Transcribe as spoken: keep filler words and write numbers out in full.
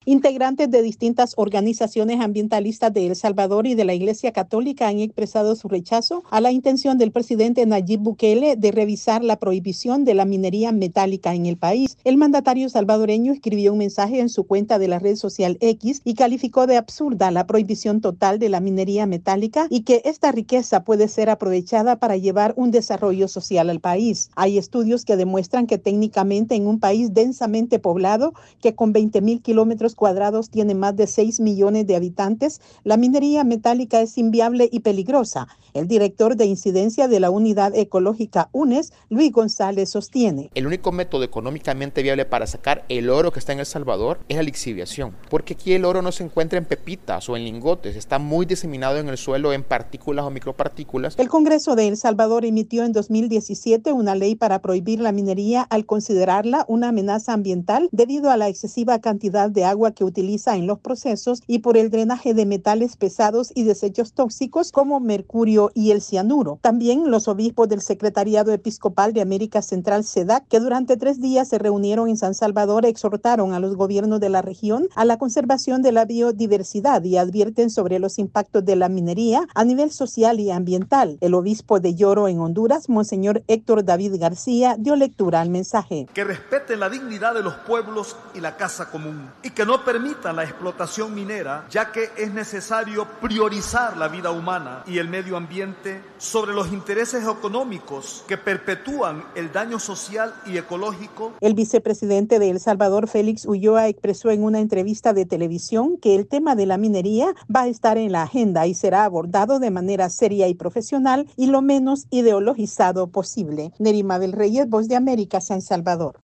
Integrantes de distintas organizaciones ambientalistas de El Salvador y de la Iglesia Católica han expresado su rechazo a la intención del presidente Nayib Bukele de revisar la prohibición de la minería metálica en el país. El mandatario salvadoreño escribió un mensaje en su cuenta de la red social X y calificó de absurda la prohibición total de la minería metálica y que esta riqueza puede ser aprovechada para llevar un desarrollo social al país. Hay estudios que demuestran que técnicamente en un país densamente poblado, que con veinte mil kilómetros cuadrados tiene más de seis millones de habitantes, la minería metálica es inviable y peligrosa. El director de incidencia de la Unidad Ecológica UNES, Luis González, sostiene. El único método económicamente viable para sacar el oro que está en El Salvador es la lixiviación, porque aquí el oro no se encuentra en pepitas o en lingotes, está muy diseminado en el suelo en partículas o micropartículas. El Congreso de El Salvador emitió en dos mil diecisiete una ley para prohibir la minería al considerarla una amenaza ambiental debido a la excesiva cantidad de agua que utiliza en los procesos y por el drenaje de metales pesados y desechos tóxicos como mercurio y el cianuro. También los obispos del Secretariado Episcopal de América Central, SEDAC, que durante tres días se reunieron en San Salvador, exhortaron a los gobiernos de la región a la conservación de la biodiversidad y advierten sobre los impactos de la minería a nivel social y ambiental. El obispo de Yoro en Honduras, Monseñor Héctor David García, dio lectura al mensaje. Que respeten la dignidad de los pueblos y la casa común y que no permitan la explotación minera, ya que es necesario priorizar la vida humana y el medio ambiente sobre los intereses económicos que perpetúan el daño social y ecológico. El vicepresidente de El Salvador, Félix Ulloa, expresó en una entrevista de televisión que el tema de la minería va a estar en la agenda y será abordado de manera seria y profesional y lo menos ideologizado posible. Nerima del Reyes, Voz de América, San Salvador.